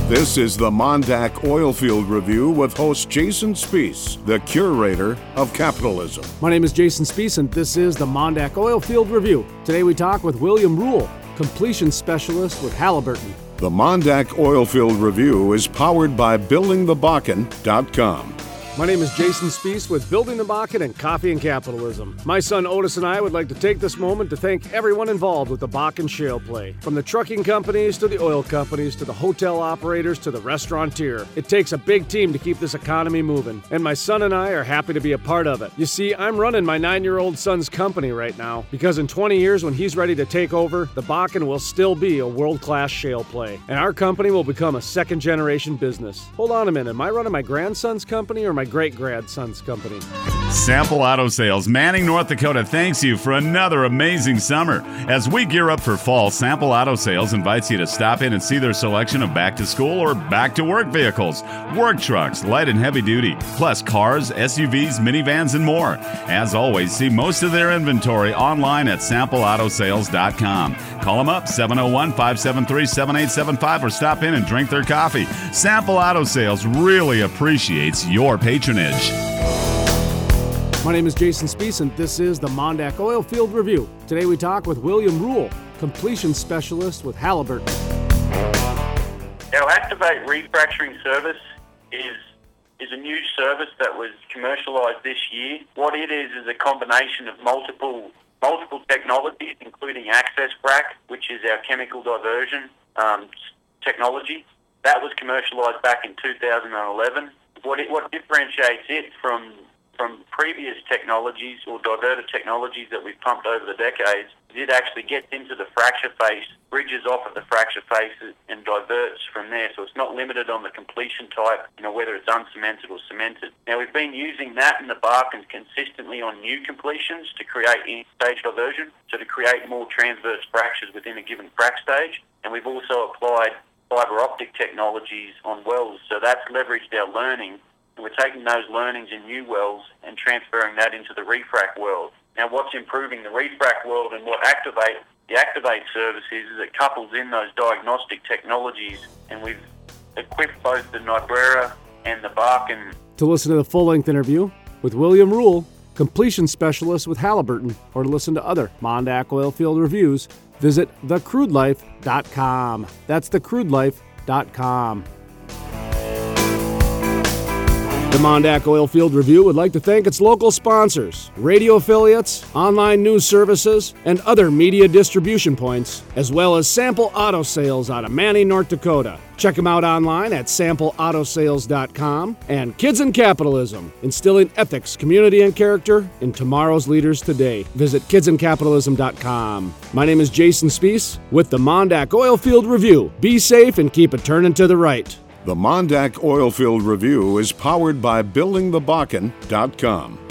This is the Mondak Oilfield Review with host Jason Spiess, the curator of capitalism. My name is Jason Spiess, and this is the Mondak Oilfield Review. Today we talk with William Rule, completion specialist with Halliburton. The Mondak Oilfield Review is powered by BuildingTheBakken.com. My name is Jason Spiess with Building the Bakken and Coffee and Capitalism. My son Otis and I would like to take this moment to thank everyone involved with the Bakken shale play. From the trucking companies to the oil companies to the hotel operators to the restaurateur. It takes a big team to keep this economy moving, and my son and I are happy to be a part of it. You see, I'm running my 9-year-old son's company right now because in 20 years when he's ready to take over, the Bakken will still be a world-class shale play, and our company will become a second-generation business. Hold on a minute, am I running my grandson's company or my great-grandson's company? Sample Auto Sales, Manning, North Dakota thanks you for another amazing summer. As we gear up for fall, Sample Auto Sales invites you to stop in and see their selection of back-to-school or back-to-work vehicles, work trucks, light and heavy duty, plus cars, SUVs, minivans, and more. As always, see most of their inventory online at SampleAutoSales.com. Call them up, 701-573-7875, or stop in and drink their coffee. Sample Auto Sales really appreciates your patronage. My name is Jason Spiess, and this is the Mondak Oilfield Review. Today we talk with William Rule, completion specialist with Halliburton. Our Activate refracturing service is a new service that was commercialised this year. What it is a combination of multiple technologies, including Access Frac, which is our chemical diversion technology. That was commercialised back in 2011. What differentiates it from previous technologies or diverter technologies that we've pumped over the decades, it actually gets into the fracture face, bridges off of the fracture face and diverts from there. So it's not limited on the completion type, whether it's uncemented or cemented. Now we've been using that in the Bakken consistently on new completions to create in-stage diversion, so to create more transverse fractures within a given frac stage. And we've also applied fiber optic technologies on wells, so that's leveraged our learning. We're taking those learnings in new wells and transferring that into the refrac world. Now, what's improving the refrac world and what the Activate service is it couples in those diagnostic technologies, and we've equipped both the Niobrara and the Bakken. To listen to the full-length interview with William Rule, completion specialist with Halliburton, or to listen to other Mondak Oilfield Reviews, visit thecrudelife.com. That's thecrudelife.com. The Mondak Oilfield Review would like to thank its local sponsors, radio affiliates, online news services, and other media distribution points, as well as Sample Auto Sales out of Manning, North Dakota. Check them out online at SampleAutoSales.com. And Kids in Capitalism, instilling ethics, community, and character in tomorrow's leaders today. Visit KidsInCapitalism.com. My name is Jason Spiess with the Mondak Oilfield Review. Be safe and keep it turning to the right. The Mondak Oilfield Review is powered by BuildingTheBakken.com.